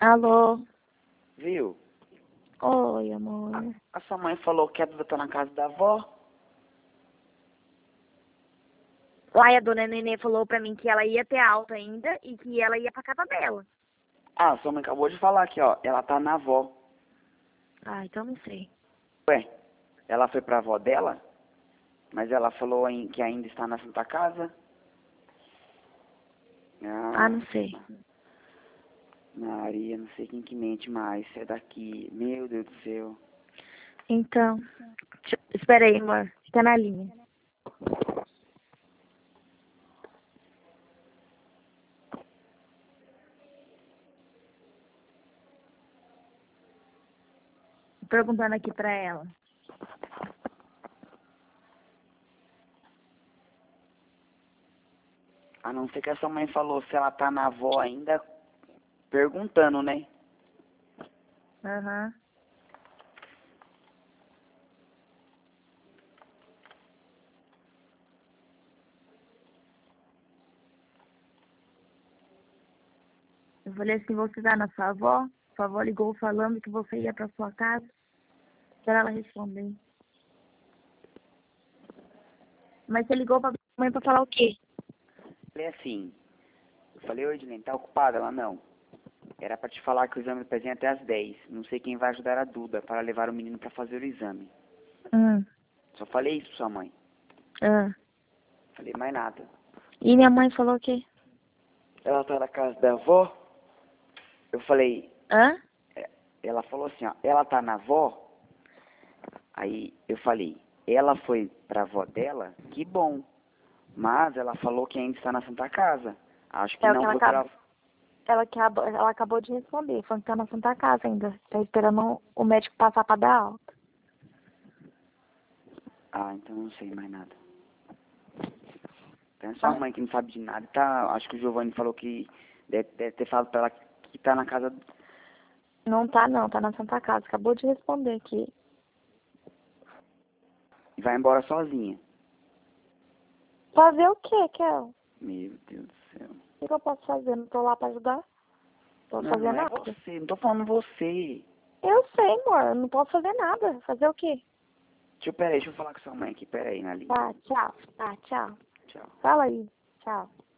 Alô? Viu? Oi, amor. A sua mãe falou que a Duda tá na casa da avó. Lá a dona Nenê falou pra mim que ela ia ter alta ainda e que ela ia pra casa dela. Ah, sua mãe acabou de falar aqui, ó. Ela tá na avó. Ah, então não sei. Ué, ela foi pra avó dela? Mas ela falou que ainda está na Santa Casa? Ah, não sei. Maria, não sei quem que mente mais. É daqui. Meu Deus do céu. Então, espera aí, amor. Fica na linha. Tô perguntando aqui pra ela. A não ser que a sua mãe falou se ela tá na avó ainda, perguntando, né? Aham. Eu falei assim, você tá na sua avó? Sua avó ligou falando que você ia pra sua casa. Pra ela responder. Mas você ligou pra mãe pra falar o quê? Falei assim. Eu falei, oi, Edilene, tá ocupada? Ela, não. Era pra te falar que o exame do pezinho é até às 10. Não sei quem vai ajudar a Duda para levar o menino pra fazer o exame. Hum. Só falei isso pra sua mãe. Ah. Falei mais nada. E minha mãe falou o quê? Ela tá na casa da avó? Eu falei, Hã? ela falou assim, ó, ela tá na avó? Aí eu falei, ela foi pra avó dela? Que bom. Mas ela falou que ainda está na Santa Casa. Acho que É o que não ela foi acabou. pra... Ela acabou de responder, falando que tá na Santa Casa ainda. Tá esperando o médico passar pra dar alta. Ah, então não sei mais nada. Então é sua Ah, mãe que não sabe de nada. Tá, acho que o Giovanni falou que deve ter falado pra ela que tá na casa... não tá não, tá na Santa Casa. Acabou de responder aqui. E vai embora sozinha. Fazer o quê, Kel? Meu Deus do céu. O que eu posso fazer? Não tô lá pra ajudar? Não posso Não, fazer não é nada? você. Não tô falando você. Eu sei, amor. Eu não posso fazer nada. Fazer o quê? Peraí, deixa eu falar com sua mãe aqui. Peraí, na linha. Tá, tchau. Tá, tchau. Tchau. Fala aí. Tchau.